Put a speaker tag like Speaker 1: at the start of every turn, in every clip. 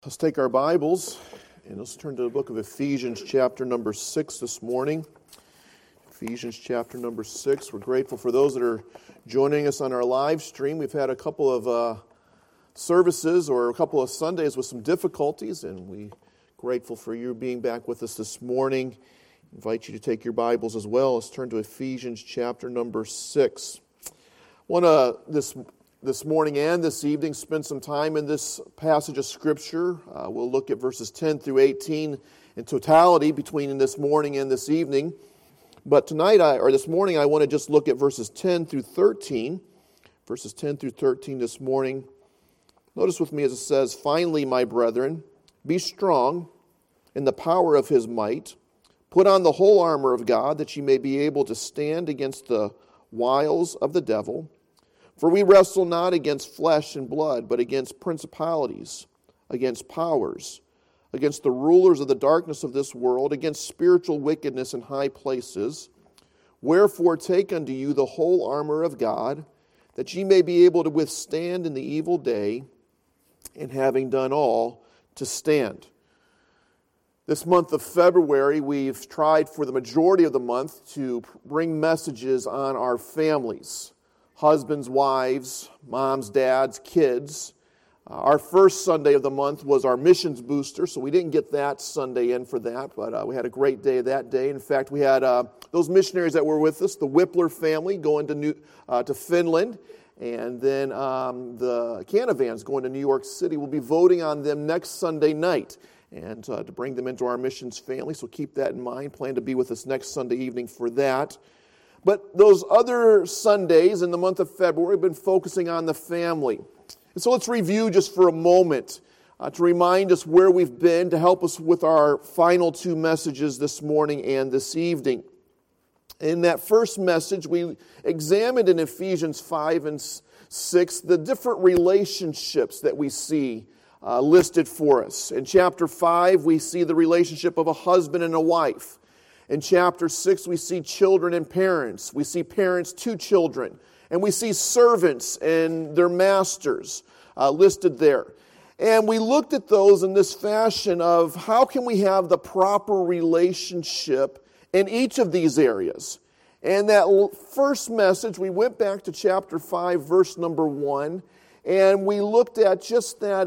Speaker 1: Let's take our Bibles and let's turn to the book of Ephesians chapter number 6 this morning. Ephesians chapter number 6. We're grateful for those that are joining us on our live stream. We've had a couple of services or a couple of Sundays with some difficulties, and we're grateful for you being back with us this morning. I invite you to take your Bibles as well. Let's turn to Ephesians chapter number 6. I want to this morning and this evening spend some time in this passage of Scripture. We'll look at verses 10 through 18 in totality between this morning and this evening. But this morning, I want to just look at verses 10 through 13. Verses 10 through 13 this morning. Notice with me as it says, "Finally, my brethren, be strong in the power of His might. Put on the whole armor of God, that ye may be able to stand against the wiles of the devil. For we wrestle not against flesh and blood, but against principalities, against powers, against the rulers of the darkness of this world, against spiritual wickedness in high places. Wherefore take unto you the whole armor of God, that ye may be able to withstand in the evil day, and having done all, to stand." This month of February, we've tried for the majority of the month to bring messages on our families. Husbands, wives, moms, dads, kids. Our first Sunday of the month was our missions booster, so we didn't get that Sunday in for that, but we had a great day that day. In fact, we had those missionaries that were with us, the Whippler family, going to Finland, and then the Canavans going to New York City. We'll be voting on them next Sunday night, and to bring them into our missions family, so keep that in mind. Plan to be with us next Sunday evening for that. But those other Sundays in the month of February have been focusing on the family. And so let's review just for a moment to remind us where we've been, to help us with our final two messages this morning and this evening. In that first message, we examined in Ephesians 5 and 6 the different relationships that we see listed for us. In chapter 5, we see the relationship of a husband and a wife. In chapter 6, we see children and parents. We see parents to children. And we see servants and their masters listed there. And we looked at those in this fashion of how can we have the proper relationship in each of these areas. And that first message, we went back to chapter 5, verse number 1. And we looked at just that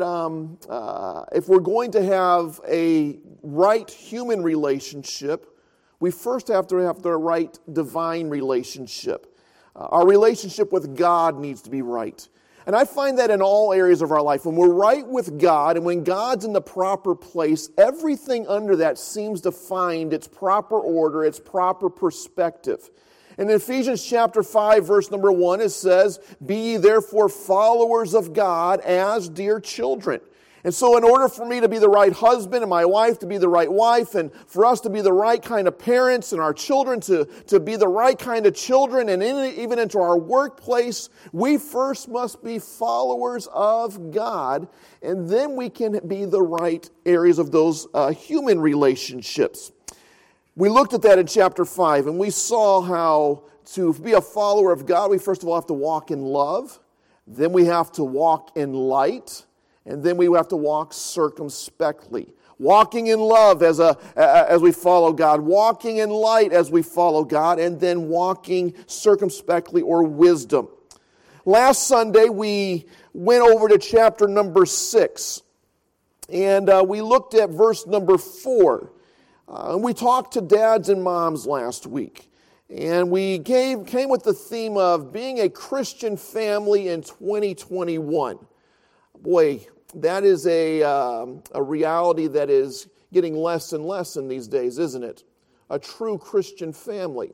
Speaker 1: if we're going to have a right human relationship, we first have to have the right divine relationship. Our relationship with God needs to be right. And I find that in all areas of our life. When we're right with God and when God's in the proper place, everything under that seems to find its proper order, its proper perspective. In Ephesians chapter 5, verse number 1, it says, "Be ye therefore followers of God as dear children." And so in order for me to be the right husband and my wife to be the right wife, and for us to be the right kind of parents and our children to be the right kind of children, and even into our workplace, we first must be followers of God, and then we can be the right areas of those human relationships. We looked at that in chapter 5, and we saw how to be a follower of God, we first of all have to walk in love, then we have to walk in light, and then we have to walk circumspectly. Walking in love as we follow God. Walking in light as we follow God. And then walking circumspectly or wisdom. Last Sunday we went over to chapter number 6. And we looked at verse number 4. And we talked to dads and moms last week. And we came with the theme of being a Christian family in 2021. Boy, that is a reality that is getting less and less in these days, isn't it? A true Christian family.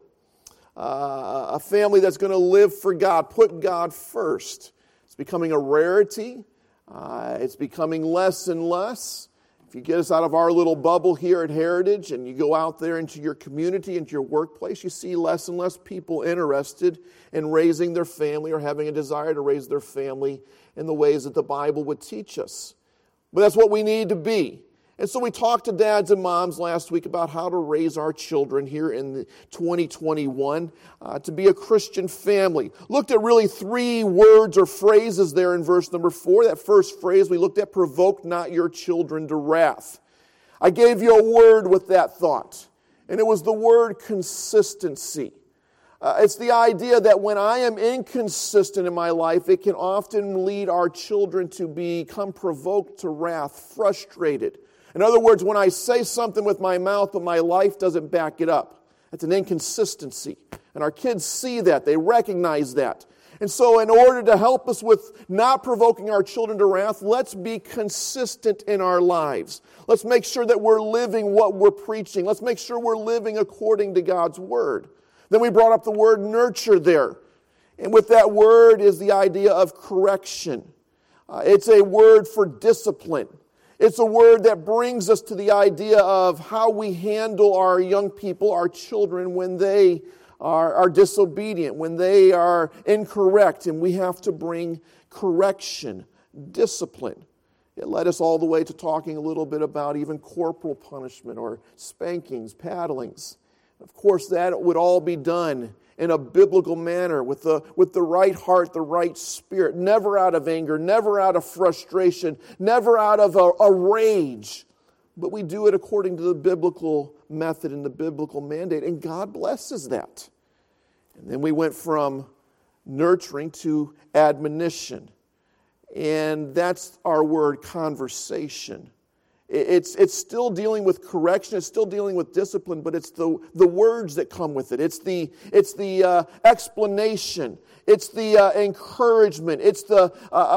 Speaker 1: A family that's going to live for God, put God first. It's becoming a rarity. It's becoming less and less. If you get us out of our little bubble here at Heritage and you go out there into your community, into your workplace, you see less and less people interested in raising their family or having a desire to raise their family in the ways that the Bible would teach us. But that's what we need to be. And so we talked to dads and moms last week about how to raise our children here in 2021 to be a Christian family. Looked at really 3 words or phrases there in verse number 4. That first phrase we looked at, provoke not your children to wrath. I gave you a word with that thought, and it was the word consistency. It's the idea that when I am inconsistent in my life, it can often lead our children to become provoked to wrath, frustrated. In other words, when I say something with my mouth, but my life doesn't back it up, that's an inconsistency. And our kids see that, they recognize that. And so in order to help us with not provoking our children to wrath, let's be consistent in our lives. Let's make sure that we're living what we're preaching. Let's make sure we're living according to God's Word. Then we brought up the word nurture there. And with that word is the idea of correction. It's a word for discipline. It's a word that brings us to the idea of how we handle our young people, our children, when they are disobedient, when they are incorrect, and we have to bring correction, discipline. It led us all the way to talking a little bit about even corporal punishment or spankings, paddlings. Of course, that would all be done in a biblical manner with the right heart, the right spirit, never out of anger, never out of frustration, never out of a rage. But we do it according to the biblical method and the biblical mandate, and God blesses that. And then we went from nurturing to admonition, and that's our word conversation. It's still dealing with correction, it's still dealing with discipline, but it's the words that come with it. It's the explanation, it's the encouragement, it's the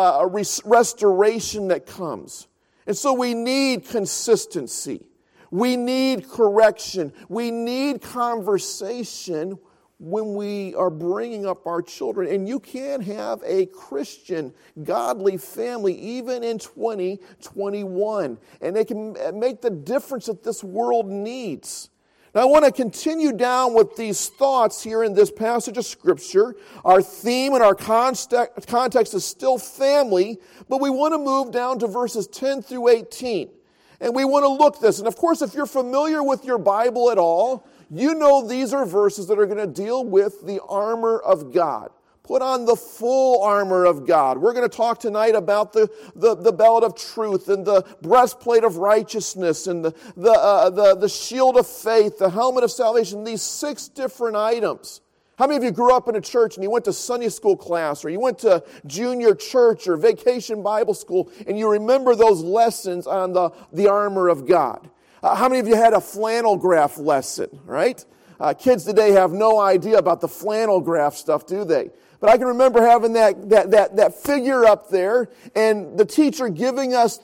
Speaker 1: restoration that comes. And so we need consistency. We need correction. We need conversation when we are bringing up our children. And you can have a Christian, godly family even in 2021. And they can make the difference that this world needs. Now I want to continue down with these thoughts here in this passage of Scripture. Our theme and our context is still family, but we want to move down to verses 10 through 18. And we want to look at this. And of course, if you're familiar with your Bible at all, you know these are verses that are going to deal with the armor of God. Put on the full armor of God. We're going to talk tonight about the belt of truth and the breastplate of righteousness and the shield of faith, the helmet of salvation, these 6 different items. How many of you grew up in a church and you went to Sunday school class or you went to junior church or vacation Bible school and you remember those lessons on the armor of God? How many of you had a flannel graph lesson, right? Kids today have no idea about the flannel graph stuff, do they? But I can remember having that figure up there and the teacher giving us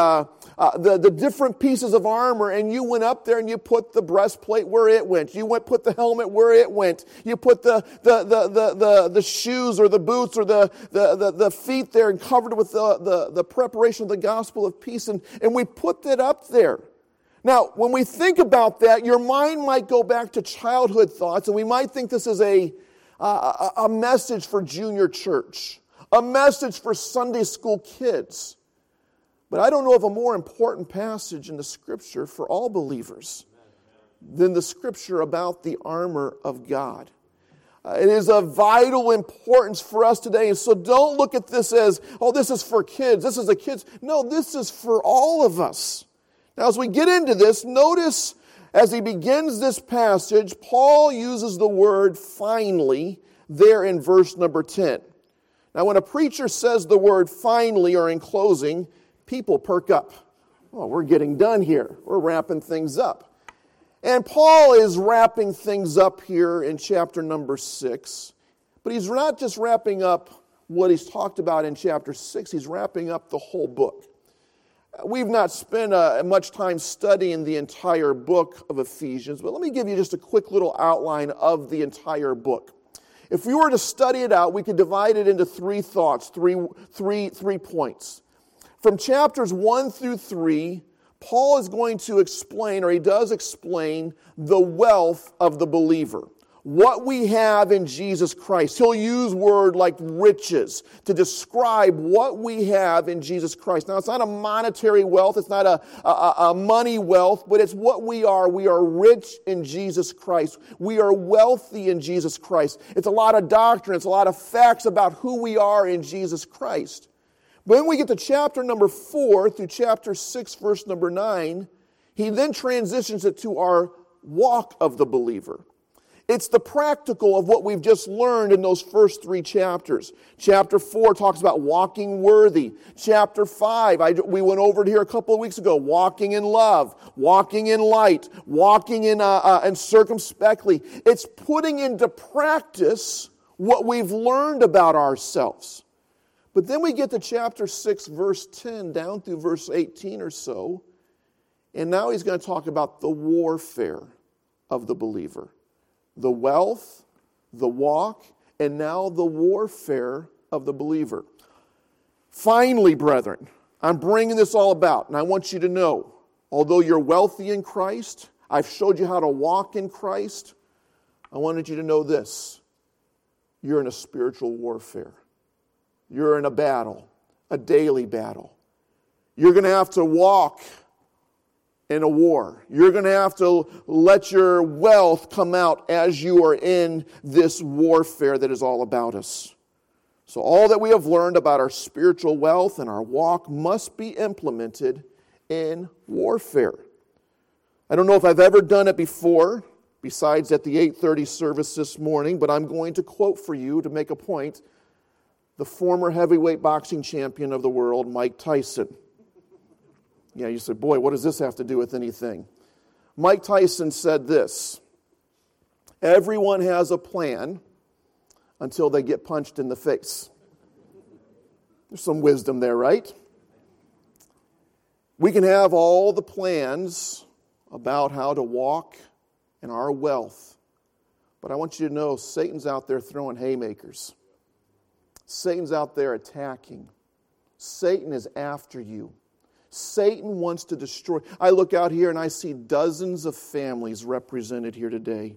Speaker 1: the different pieces of armor, and you went up there and you put the breastplate where it went. You put the helmet where it went. You put the shoes or the boots or the feet there and covered with the preparation of the gospel of peace, and we put that up there. Now, when we think about that, your mind might go back to childhood thoughts, and we might think this is a message for junior church, a message for Sunday school kids. But I don't know of a more important passage in the Scripture for all believers than the Scripture about the armor of God. It is of vital importance for us today. And so don't look at this as, oh, this is for kids. This is a kids. No, this is for all of us. Now, as we get into this, notice as he begins this passage, Paul uses the word finally there in verse number 10. Now, when a preacher says the word finally or in closing, people perk up. Oh, we're getting done here. We're wrapping things up. And Paul is wrapping things up here in chapter number 6. But he's not just wrapping up what he's talked about in chapter 6. He's wrapping up the whole book. We've not spent much time studying the entire book of Ephesians, but let me give you just a quick little outline of the entire book. If we were to study it out, we could divide it into 3 thoughts, three points. From chapters 1 through 3, Paul is going to explain, or he does explain, the wealth of the believer. what we have in Jesus Christ. He'll use word like riches to describe what we have in Jesus Christ. Now, it's not a monetary wealth. It's not a money wealth, but it's what we are. We are rich in Jesus Christ. We are wealthy in Jesus Christ. It's a lot of doctrine. It's a lot of facts about who we are in Jesus Christ. But when we get to chapter number 4 through chapter 6, verse number 9, he then transitions it to our walk of the believer. It's the practical of what we've just learned in those first 3 chapters. Chapter 4 talks about walking worthy. Chapter 5, we went over it here a couple of weeks ago, walking in love, walking in light, walking in and circumspectly. It's putting into practice what we've learned about ourselves. But then we get to chapter 6, verse 10, down through verse 18 or so, and now he's going to talk about the warfare of the believer. The wealth, the walk, and now the warfare of the believer. Finally, brethren, I'm bringing this all about, and I want you to know, although you're wealthy in Christ, I've showed you how to walk in Christ, I wanted you to know this. You're in a spiritual warfare. You're in a battle, a daily battle. You're going to have to walk in a war. You're going to have to let your wealth come out as you are in this warfare that is all about us. So all that we have learned about our spiritual wealth and our walk must be implemented in warfare. I don't know if I've ever done it before, besides at the 8:30 service this morning, but I'm going to quote for you to make a point the former heavyweight boxing champion of the world, Mike Tyson. Yeah, you said, boy, what does this have to do with anything? Mike Tyson said this: everyone has a plan until they get punched in the face. There's some wisdom there, right? We can have all the plans about how to walk in our wealth, but I want you to know Satan's out there throwing haymakers. Satan's out there attacking. Satan is after you. Satan wants to destroy. I look out here and I see dozens of families represented here today.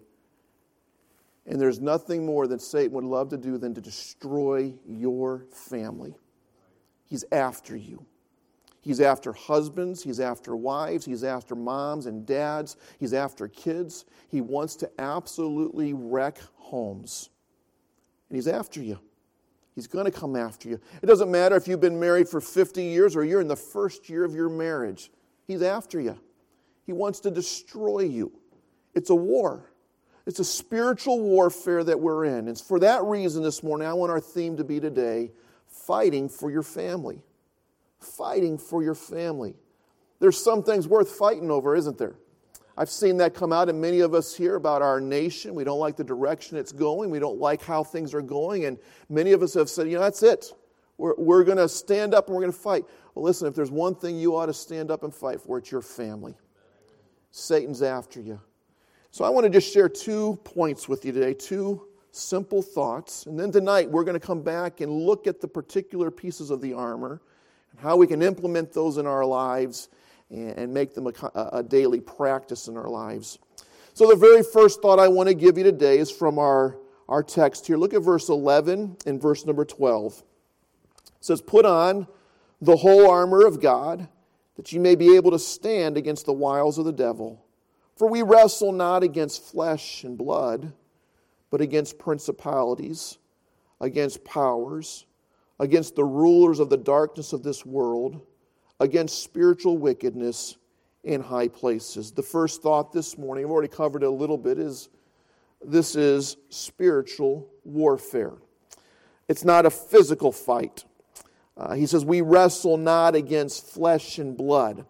Speaker 1: And there's nothing more that Satan would love to do than to destroy your family. He's after you. He's after husbands. He's after wives. He's after moms and dads. He's after kids. He wants to absolutely wreck homes. And he's after you. He's going to come after you. It doesn't matter if you've been married for 50 years or you're in the first year of your marriage. He's after you. He wants to destroy you. It's a war. It's a spiritual warfare that we're in. And for that reason this morning, I want our theme to be today, fighting for your family. Fighting for your family. There's some things worth fighting over, isn't there? I've seen that come out in many of us here about our nation. We don't like the direction it's going. We don't like how things are going. And many of us have said, that's it. We're going to stand up and we're going to fight. Well, listen, if there's one thing you ought to stand up and fight for, it's your family. Satan's after you. So I want to just share 2 points with you today, 2 simple thoughts. And then tonight we're going to come back and look at the particular pieces of the armor and how we can implement those in our lives and make them a daily practice in our lives. So the very first thought I want to give you today is from our text here. Look at verse 11 and verse number 12. It says, "Put on the whole armor of God, that you may be able to stand against the wiles of the devil. For we wrestle not against flesh and blood, but against principalities, against powers, against the rulers of the darkness of this world, against spiritual wickedness in high places." The first thought this morning, I've already covered it a little bit, is this is spiritual warfare. It's not a physical fight. He says, we wrestle not against flesh and blood.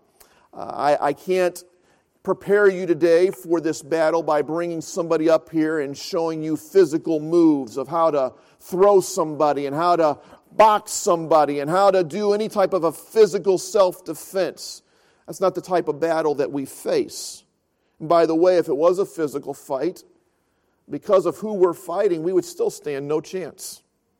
Speaker 1: I can't prepare you today for this battle by bringing somebody up here and showing you physical moves of how to throw somebody and how to box somebody and how to do any type of a physical self-defense. That's not the type of battle that we face. And by the way, if it was a physical fight, because of who we're fighting, we would still stand no chance.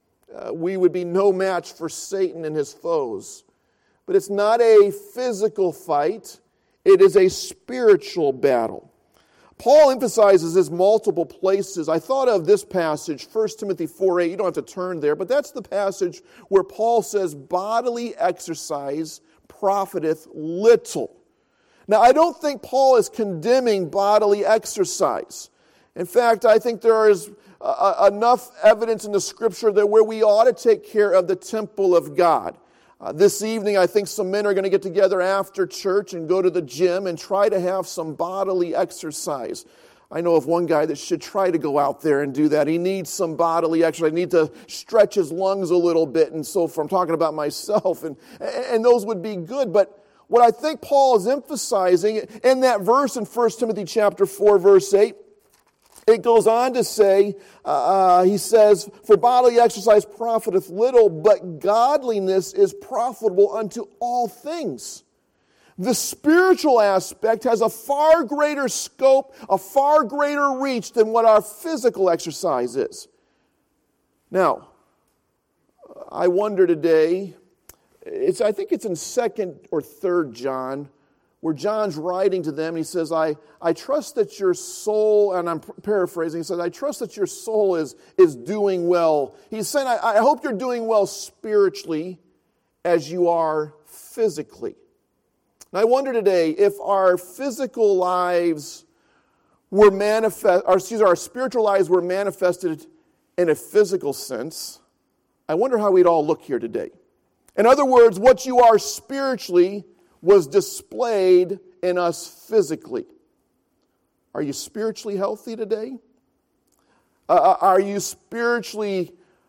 Speaker 1: We would be no match for Satan and his foes. But it's not a physical fight. It is a spiritual battle. Paul emphasizes this multiple places. I thought of this passage, 1 Timothy 4:8. You don't have to turn there, but that's the passage where Paul says, bodily exercise profiteth little. Now, I don't think Paul is condemning bodily exercise. In fact, I think there is enough evidence in the Scripture that where we ought to take care of the temple of God. This evening, I think some men are going to get together after church and go to the gym and try to have some bodily exercise. I know of one guy that should try to go out there and do that. He needs some bodily exercise. He needs to stretch his lungs a little bit and so forth. I'm talking about myself, and those would be good. But what I think Paul is emphasizing in that verse in 1 Timothy chapter 4, verse 8, it goes on to say, he says, for bodily exercise profiteth little, but godliness is profitable unto all things. The spiritual aspect has a far greater scope, a far greater reach than what our physical exercise is. Now, I wonder today, I think it's in 2nd or 3rd John, where John's writing to them, and he says, I trust that your soul, and I'm paraphrasing, he says, I trust that your soul is doing well. He's saying, I hope you're doing well spiritually as you are physically. And I wonder today if our physical lives were our spiritual lives were manifested in a physical sense, I wonder how we'd all look here today. In other words, what you are spiritually was displayed in us physically. Are you spiritually healthy today? Are you spiritually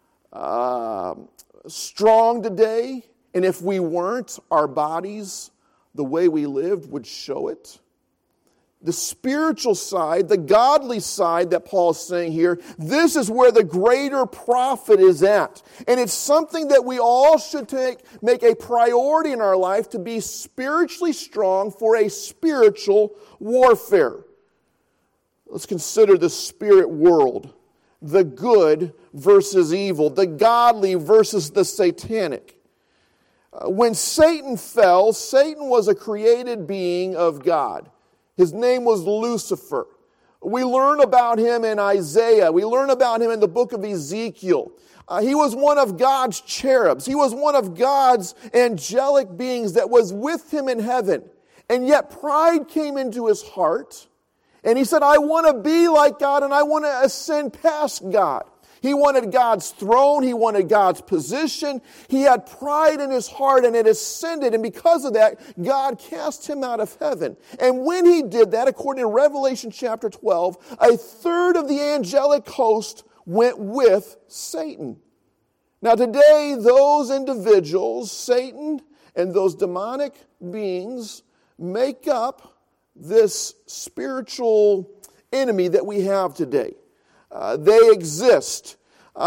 Speaker 1: strong today? And if we weren't, our bodies, the way we lived, would show it. The spiritual side, the godly side that Paul is saying here, this is where the greater profit is at. And it's something that we all should make a priority in our life to be spiritually strong for a spiritual warfare. Let's consider the spirit world, the good versus evil, the godly versus the satanic. When Satan fell, Satan was a created being of God. His name was Lucifer. We learn about him in Isaiah. We learn about him in the book of Ezekiel. He was one of God's cherubs. He was one of God's angelic beings that was with him in heaven. And yet pride came into his heart. And he said, I want to be like God and I want to ascend past God. He wanted God's throne. He wanted God's position. He had pride in his heart and it ascended. And because of that, God cast him out of heaven. And when he did that, according to Revelation chapter 12, a third of the angelic host went with Satan. Now today, those individuals, Satan and those demonic beings, make up this spiritual enemy that we have today. They exist.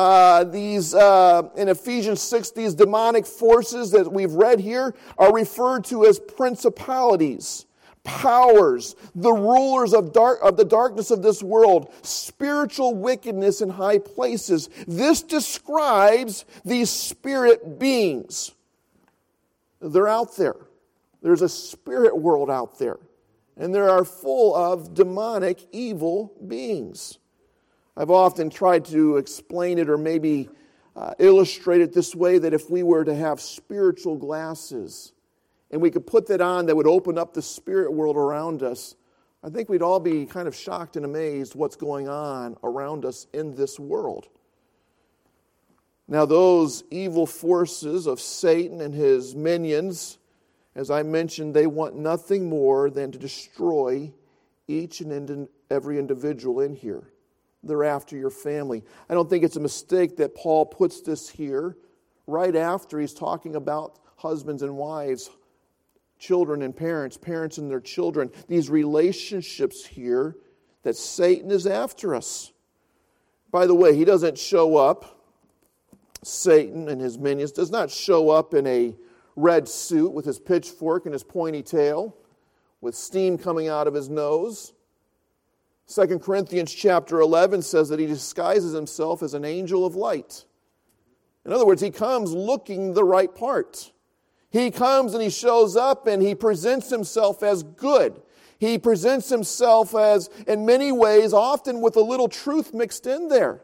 Speaker 1: In Ephesians 6, these demonic forces that we've read here are referred to as principalities, powers, the rulers of the darkness of this world, spiritual wickedness in high places. This describes these spirit beings. They're out there. There's a spirit world out there. And they are full of demonic, evil beings. I've often tried to explain it or maybe illustrate it this way, that if we were to have spiritual glasses and we could put that on that would open up the spirit world around us, I think we'd all be kind of shocked and amazed what's going on around us in this world. Now those evil forces of Satan and his minions, as I mentioned, they want nothing more than to destroy each and every individual in here. They're after your family. I don't think it's a mistake that Paul puts this here right after he's talking about husbands and wives, children and parents, parents and their children. These relationships here that Satan is after us. By the way, he doesn't show up, Satan and his minions, does not show up in a red suit with his pitchfork and his pointy tail, with steam coming out of his nose. 2 Corinthians chapter 11 says that he disguises himself as an angel of light. In other words, he comes looking the right part. He comes and he shows up and he presents himself as good. He presents himself as, in many ways, often with a little truth mixed in there.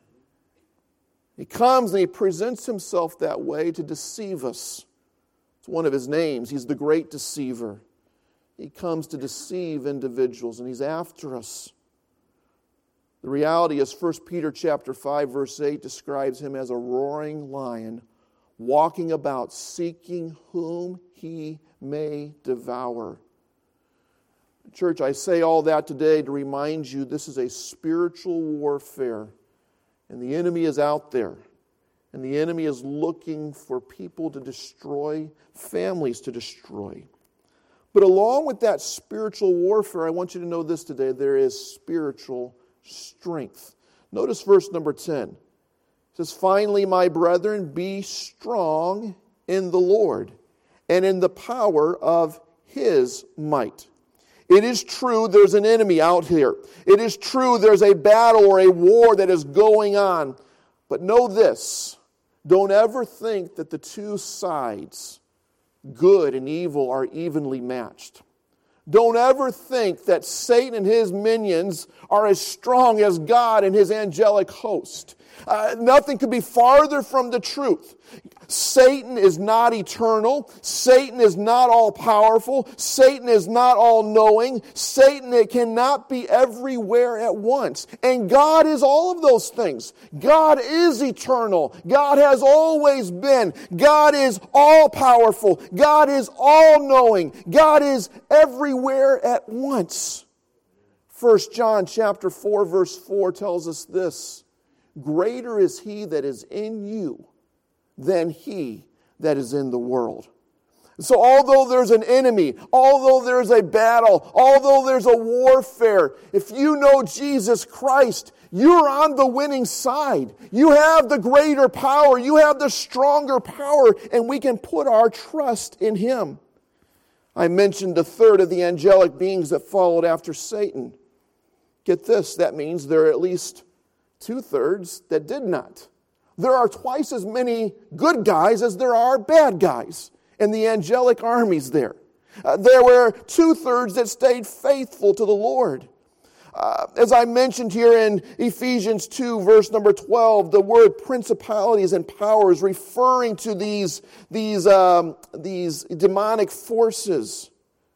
Speaker 1: He comes and he presents himself that way to deceive us. It's one of his names. He's the great deceiver. He comes to deceive individuals and he's after us. The reality is 1 Peter chapter 5 verse 8 describes him as a roaring lion walking about seeking whom he may devour. Church, I say all that today to remind you this is a spiritual warfare. And the enemy is out there. And the enemy is looking for people to destroy, families to destroy. But along with that spiritual warfare, I want you to know this today, there is spiritual strength. Notice verse number 10. It says, "Finally, my brethren, be strong in the Lord and in the power of His might." It is true there's an enemy out here. It is true there's a battle or a war that is going on. But know this, don't ever think that the two sides, good and evil, are evenly matched. Don't ever think that Satan and his minions are as strong as God and His angelic host. Nothing could be farther from the truth. Satan is not eternal. Satan is not all-powerful. Satan is not all-knowing. Satan cannot be everywhere at once. And God is all of those things. God is eternal. God has always been. God is all-powerful. God is all-knowing. God is everywhere at once. 1 John chapter 4 verse 4 tells us this, "Greater is He that is in you than he that is in the world." So although there's an enemy, although there's a battle, although there's a warfare, if you know Jesus Christ, you're on the winning side. You have the greater power. You have the stronger power, and we can put our trust in Him. I mentioned a third of the angelic beings that followed after Satan. Get this, that means there are at least 2/3 that did not. There are twice as many good guys as there are bad guys in the angelic armies there. There were 2/3 that stayed faithful to the Lord. As I mentioned here in Ephesians 2, verse number 12, the word principalities and powers referring to these demonic forces.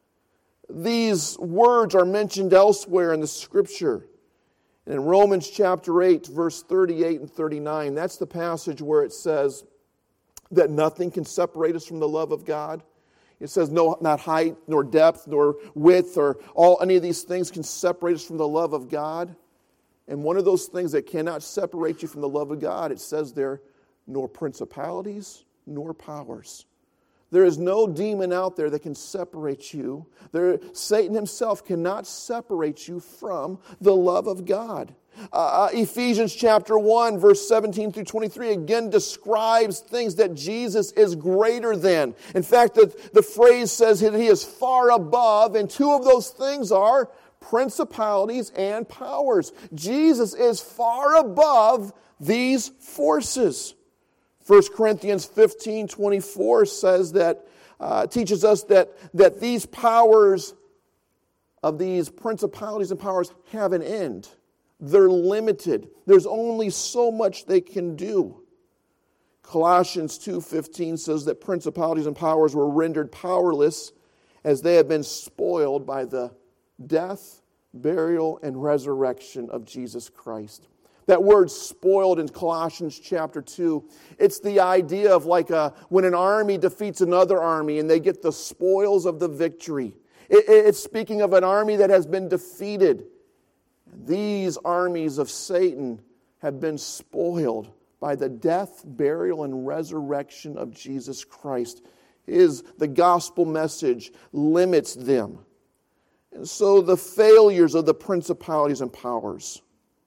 Speaker 1: These words are mentioned elsewhere in the Scripture. In Romans chapter 8, verse 38 and 39, that's the passage where it says that nothing can separate us from the love of God. It says no, not height, nor depth, nor width, or any of these things can separate us from the love of God. And one of those things that cannot separate you from the love of God, it says there, nor principalities, nor powers. There is no demon out there that can separate you. Satan himself cannot separate you from the love of God. Ephesians chapter 1, verse 17 through 23 again describes things that Jesus is greater than. In fact, the phrase says that He is far above, and two of those things are principalities and powers. Jesus is far above these forces. 1 Corinthians 15:24 says that, teaches us that these powers of these principalities and powers have an end. They're limited. There's only so much they can do. Colossians 2:15 says that principalities and powers were rendered powerless as they have been spoiled by the death, burial, and resurrection of Jesus Christ. That word spoiled in Colossians chapter 2, it's the idea of like when an army defeats another army and they get the spoils of the victory. It's speaking of an army that has been defeated. These armies of Satan have been spoiled by the death, burial, and resurrection of Jesus Christ. The gospel message limits them. And so the failures of the principalities and powers.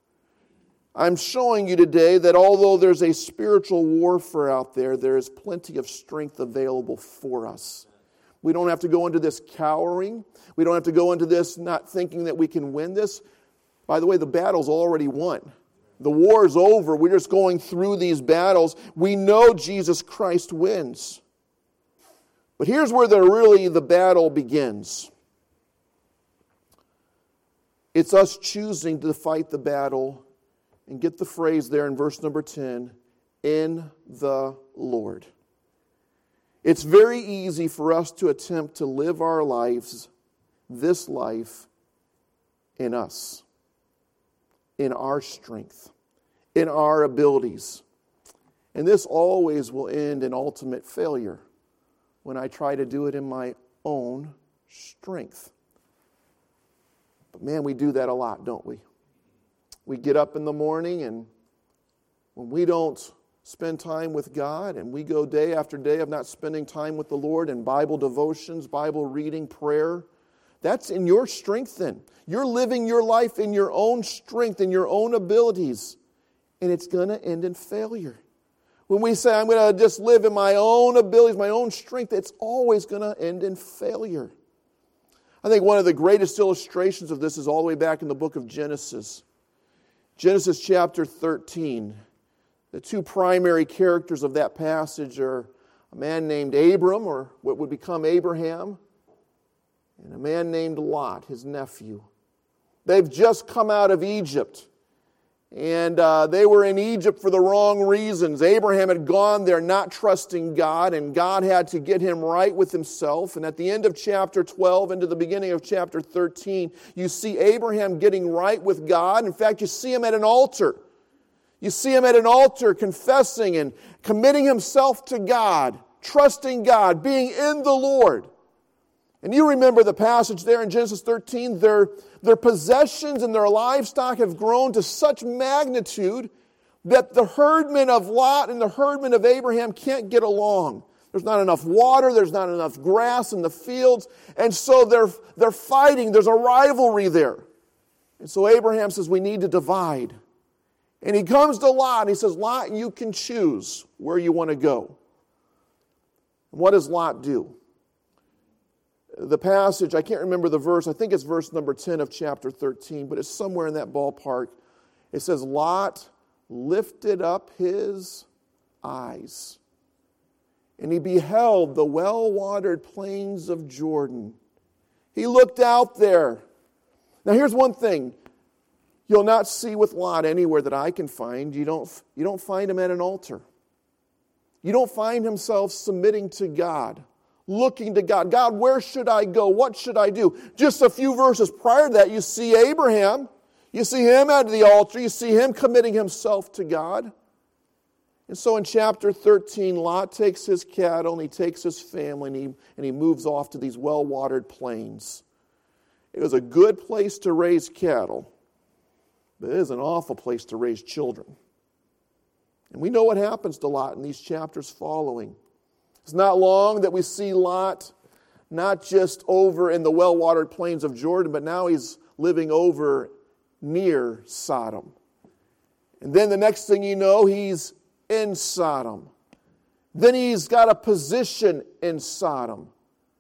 Speaker 1: I'm showing you today that although there's a spiritual warfare out there, there is plenty of strength available for us. We don't have to go into this cowering. We don't have to go into this not thinking that we can win this. By the way, the battle's already won. The war's over. We're just going through these battles. We know Jesus Christ wins. But here's where the battle begins. It's us choosing to fight the battle, and get the phrase there in verse number 10, in the Lord. It's very easy for us to attempt to live our lives, this life, in us, in our strength, in our abilities. And this always will end in ultimate failure when I try to do it in my own strength. But man, we do that a lot, don't we? We get up in the morning, and when we don't spend time with God, and we go day after day of not spending time with the Lord in Bible devotions, Bible reading, prayer, that's in your strength then. You're living your life in your own strength, in your own abilities, and it's going to end in failure. When we say, I'm going to just live in my own abilities, my own strength, it's always going to end in failure. I think one of the greatest illustrations of this is all the way back in the book of Genesis. Genesis chapter 13. The two primary characters of that passage are a man named Abram, or what would become Abraham, and a man named Lot, his nephew. They've just come out of Egypt. And they were in Egypt for the wrong reasons. Abraham had gone there not trusting God, and God had to get him right with himself. And at the end of chapter 12 into the beginning of chapter 13, you see Abraham getting right with God. In fact, you see him at an altar. You see him at an altar confessing and committing himself to God, trusting God, being in the Lord. And you remember the passage there in Genesis 13, their possessions and their livestock have grown to such magnitude that the herdmen of Lot and the herdmen of Abraham can't get along. There's not enough water, there's not enough grass in the fields, and so they're fighting. There's a rivalry there. And so Abraham says, we need to divide. And he comes to Lot and he says, Lot, you can choose where you want to go. And what does Lot do? The passage, I can't remember the verse, I think it's verse number 10 of chapter 13, but it's somewhere in that ballpark. It says, Lot lifted up his eyes, and he beheld the well-watered plains of Jordan. He looked out there. Now here's one thing. You'll not see with Lot anywhere that I can find. You don't find him at an altar. You don't find himself submitting to God, looking to God. God, where should I go? What should I do? Just a few verses prior to that, you see Abraham. You see him at the altar. You see him committing himself to God. And so in chapter 13, Lot takes his cattle and he takes his family and he moves off to these well-watered plains. It was a good place to raise cattle, but it is an awful place to raise children. And we know what happens to Lot in these chapters following. It's not long that we see Lot not just over in the well-watered plains of Jordan, but now he's living over near Sodom. And then the next thing you know, he's in Sodom. Then he's got a position in Sodom.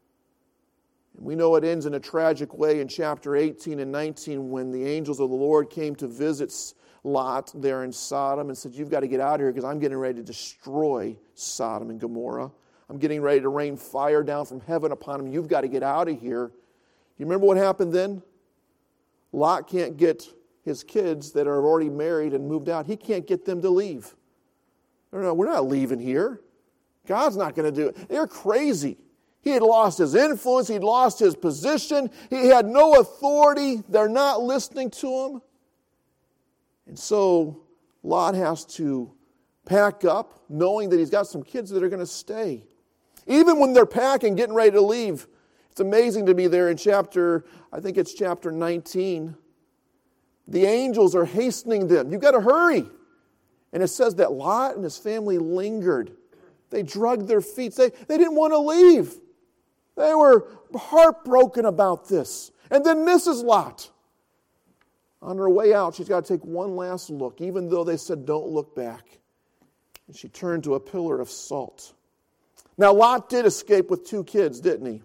Speaker 1: And we know it ends in a tragic way in chapter 18 and 19 when the angels of the Lord came to visit Lot there in Sodom and said, you've got to get out of here because I'm getting ready to destroy Sodom and Gomorrah. I'm getting ready to rain fire down from heaven upon them. You've got to get out of here. You remember what happened then? Lot can't get his kids that are already married and moved out. He can't get them to leave. No, we're not leaving here. God's not going to do it. They're crazy. He had lost his influence. He'd lost his position. He had no authority. They're not listening to him. And so Lot has to pack up, knowing that he's got some kids that are going to stay. Even when they're packing, getting ready to leave, it's amazing to be there in chapter 19. The angels are hastening them. You've got to hurry. And it says that Lot and his family lingered. They dragged their feet. They didn't want to leave. They were heartbroken about this. And then Mrs. Lot, on her way out, she's got to take one last look, even though they said don't look back. And she turned to a pillar of salt. Now, Lot did escape with 2 kids, didn't he?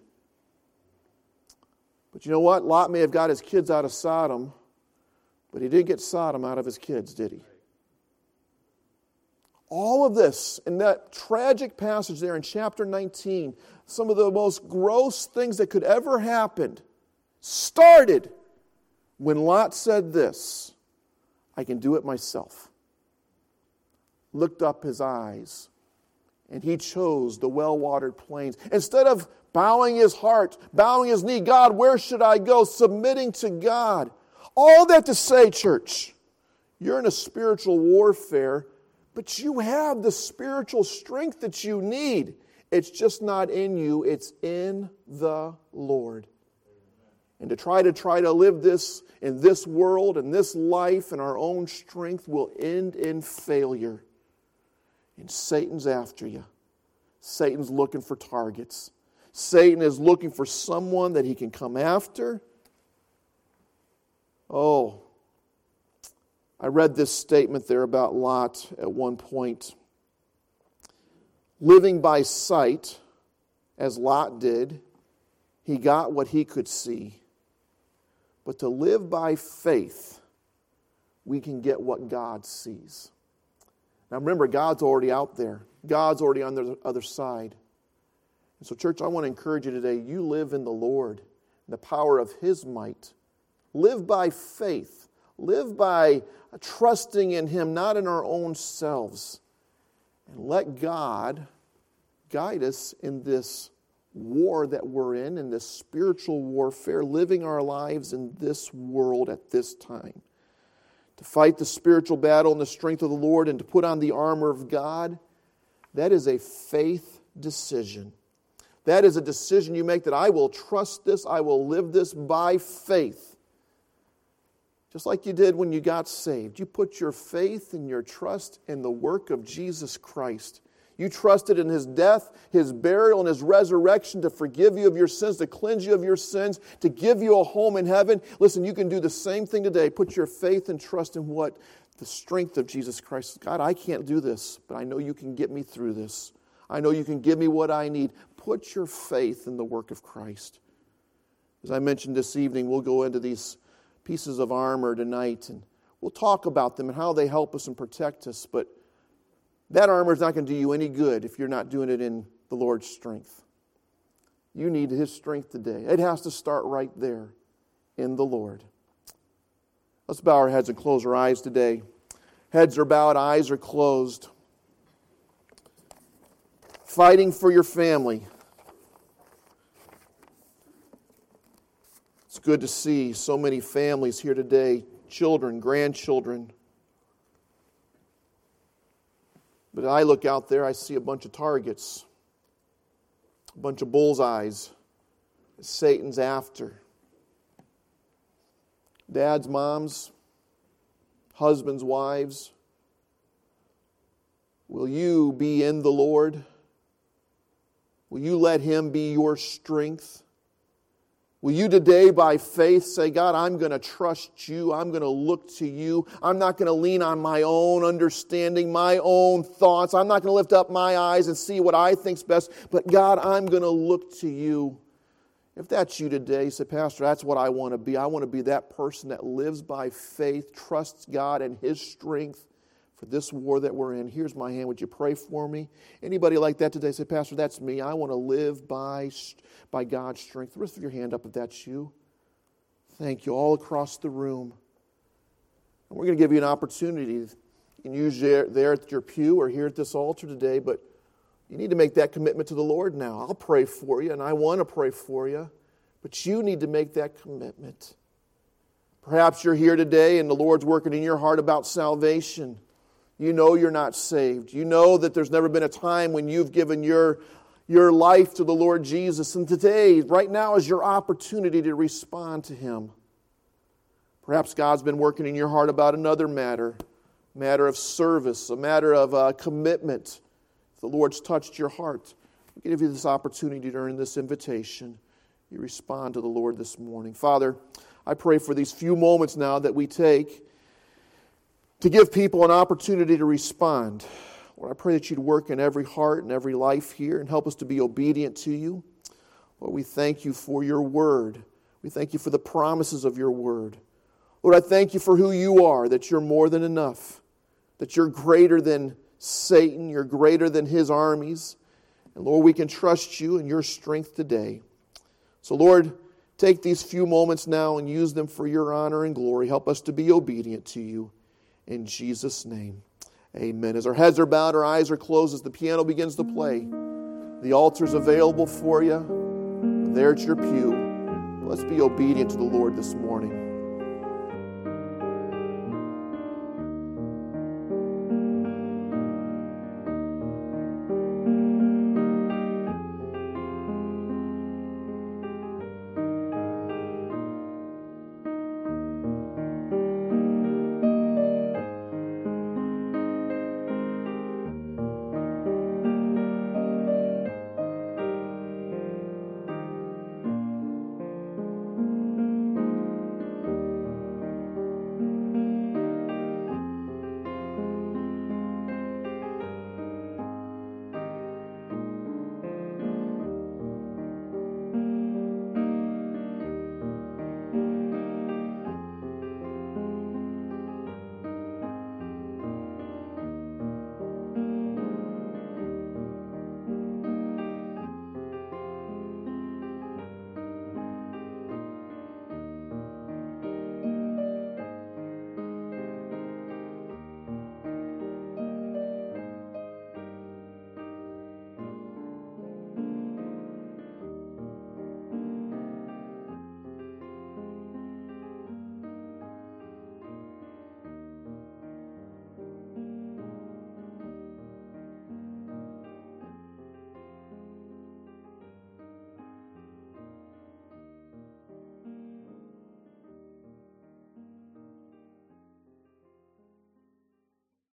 Speaker 1: But you know what? Lot may have got his kids out of Sodom, but he didn't get Sodom out of his kids, did he? All of this, in that tragic passage there in chapter 19, some of the most gross things that could ever happen started when Lot said this, I can do it myself. Looked up his eyes, and he chose the well-watered plains. Instead of bowing his heart, bowing his knee, God, where should I go? Submitting to God. All that to say, church, you're in a spiritual warfare, but you have the spiritual strength that you need. It's just not in you, it's in the Lord. And to try to live this in this world and this life in our own strength will end in failure. And Satan's after you. Satan's looking for targets. Satan is looking for someone that he can come after. Oh, I read this statement there about Lot at one point. Living by sight, as Lot did, he got what he could see. But to live by faith, we can get what God sees. Now remember, God's already out there. God's already on the other side. And so, church, I want to encourage you today, you live in the Lord, in the power of His might. Live by faith. Live by trusting in Him, not in our own selves. And let God guide us in this war that we're in this spiritual warfare, living our lives in this world at this time. To fight the spiritual battle in the strength of the Lord and to put on the armor of God, that is a faith decision. That is a decision you make that I will trust this, I will live this by faith. Just like you did when you got saved. You put your faith and your trust in the work of Jesus Christ. You trusted in His death, His burial, and His resurrection to forgive you of your sins, to cleanse you of your sins, to give you a home in heaven. Listen, you can do the same thing today. Put your faith and trust in what? The strength of Jesus Christ. God, I can't do this, but I know you can get me through this. I know you can give me what I need. Put your faith in the work of Christ. As I mentioned this evening, we'll go into these pieces of armor tonight, and we'll talk about them and how they help us and protect us, but that armor is not going to do you any good if you're not doing it in the Lord's strength. You need His strength today. It has to start right there in the Lord. Let's bow our heads and close our eyes today. Heads are bowed, eyes are closed. Fighting for your family. It's good to see so many families here today, children, grandchildren. But I look out there, I see a bunch of targets, a bunch of bullseyes that Satan's after. Dads, moms, husbands, wives, will you be in the Lord? Will you let Him be your strength? Will you today by faith say, God, I'm going to trust you. I'm going to look to you. I'm not going to lean on my own understanding, my own thoughts. I'm not going to lift up my eyes and see what I think's best. But God, I'm going to look to you. If that's you today, say, Pastor, that's what I want to be. I want to be that person that lives by faith, trusts God and His strength for this war that we're in. Here's my hand. Would you pray for me? Anybody like that today? Say, Pastor, that's me. I want to live by God's strength. Lift your hand up if that's you. Thank you. All across the room. And we're going to give you an opportunity. You can use there at your pew or here at this altar today, but you need to make that commitment to the Lord now. I'll pray for you, and I want to pray for you, but you need to make that commitment. Perhaps you're here today and the Lord's working in your heart about salvation. You know you're not saved. You know that there's never been a time when you've given your life to the Lord Jesus. And today, right now, is your opportunity to respond to Him. Perhaps God's been working in your heart about another matter of service, a matter of commitment. If the Lord's touched your heart, we give you this opportunity during this invitation. You respond to the Lord this morning. Father, I pray for these few moments now that we take to give people an opportunity to respond. Lord, I pray that You'd work in every heart and every life here and help us to be obedient to You. Lord, we thank You for Your Word. We thank You for the promises of Your Word. Lord, I thank You for who You are, that You're more than enough, that You're greater than Satan. You're greater than his armies. And Lord, we can trust you and your strength today. So Lord, take these few moments now and use them for your honor and glory. Help us to be obedient to you. In Jesus' name, amen. As our heads are bowed, our eyes are closed, as the piano begins to play, the altar's available for you. There at your pew. Let's be obedient to the Lord this morning.